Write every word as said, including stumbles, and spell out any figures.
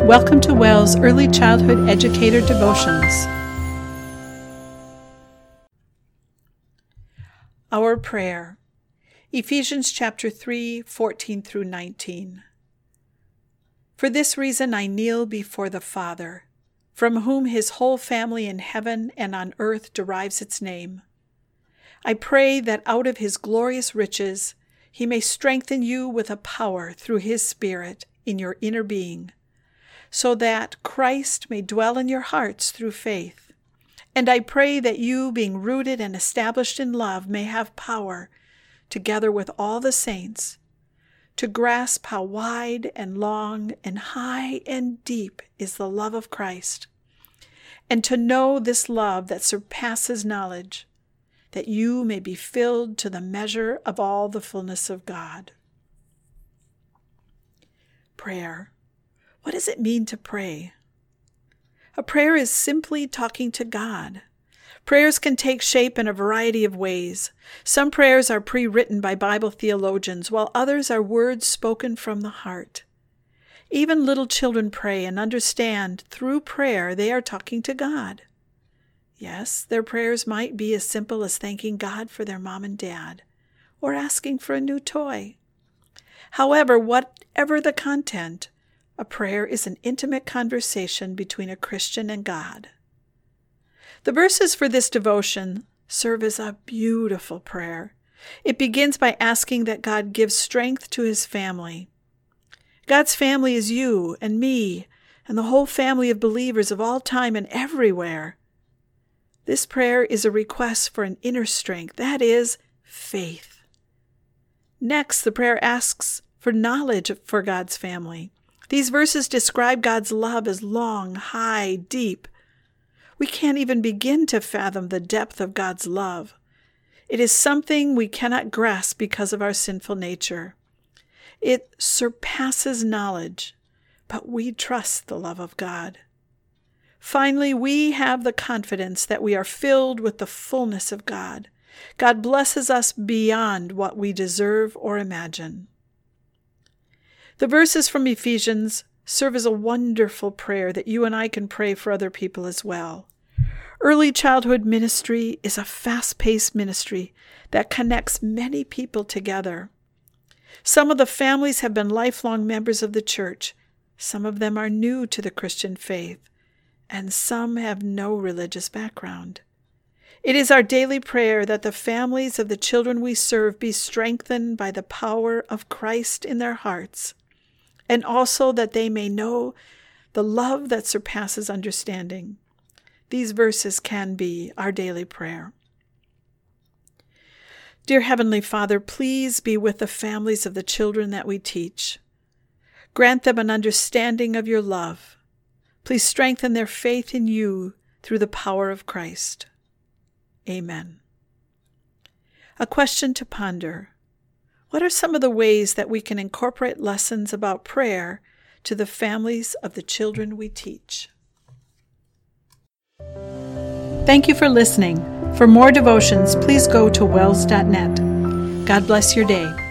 Welcome to WELL's Early Childhood Educator Devotions. Our prayer. Ephesians chapter three, fourteen through nineteen. For this reason I kneel before the Father, from whom his whole family in heaven and on earth derives its name. I pray that out of his glorious riches he may strengthen you with a power through his Spirit in your inner being, so that Christ may dwell in your hearts through faith. And I pray that you, being rooted and established in love, may have power, together with all the saints, to grasp how wide and long and high and deep is the love of Christ, and to know this love that surpasses knowledge, that you may be filled to the measure of all the fullness of God. Prayer. What does it mean to pray? A prayer is simply talking to God. Prayers can take shape in a variety of ways. Some prayers are pre-written by Bible theologians, while others are words spoken from the heart. Even little children pray and understand through prayer they are talking to God. Yes, their prayers might be as simple as thanking God for their mom and dad, or asking for a new toy. However, whatever the content, a prayer is an intimate conversation between a Christian and God. The verses for this devotion serve as a beautiful prayer. It begins by asking that God gives strength to his family. God's family is you and me and the whole family of believers of all time and everywhere. This prayer is a request for an inner strength, that is, faith. Next, the prayer asks for knowledge for God's family. These verses describe God's love as long, high, deep. We can't even begin to fathom the depth of God's love. It is something we cannot grasp because of our sinful nature. It surpasses knowledge, but we trust the love of God. Finally, we have the confidence that we are filled with the fullness of God. God blesses us beyond what we deserve or imagine. The verses from Ephesians serve as a wonderful prayer that you and I can pray for other people as well. Early childhood ministry is a fast-paced ministry that connects many people together. Some of the families have been lifelong members of the church. Some of them are new to the Christian faith, and some have no religious background. It is our daily prayer that the families of the children we serve be strengthened by the power of Christ in their hearts, and also that they may know the love that surpasses understanding. These verses can be our daily prayer. Dear Heavenly Father, please be with the families of the children that we teach. Grant them an understanding of your love. Please strengthen their faith in you through the power of Christ. Amen. A question to ponder. What are some of the ways that we can incorporate lessons about prayer to the families of the children we teach? Thank you for listening. For more devotions, please go to wells dot net. God bless your day.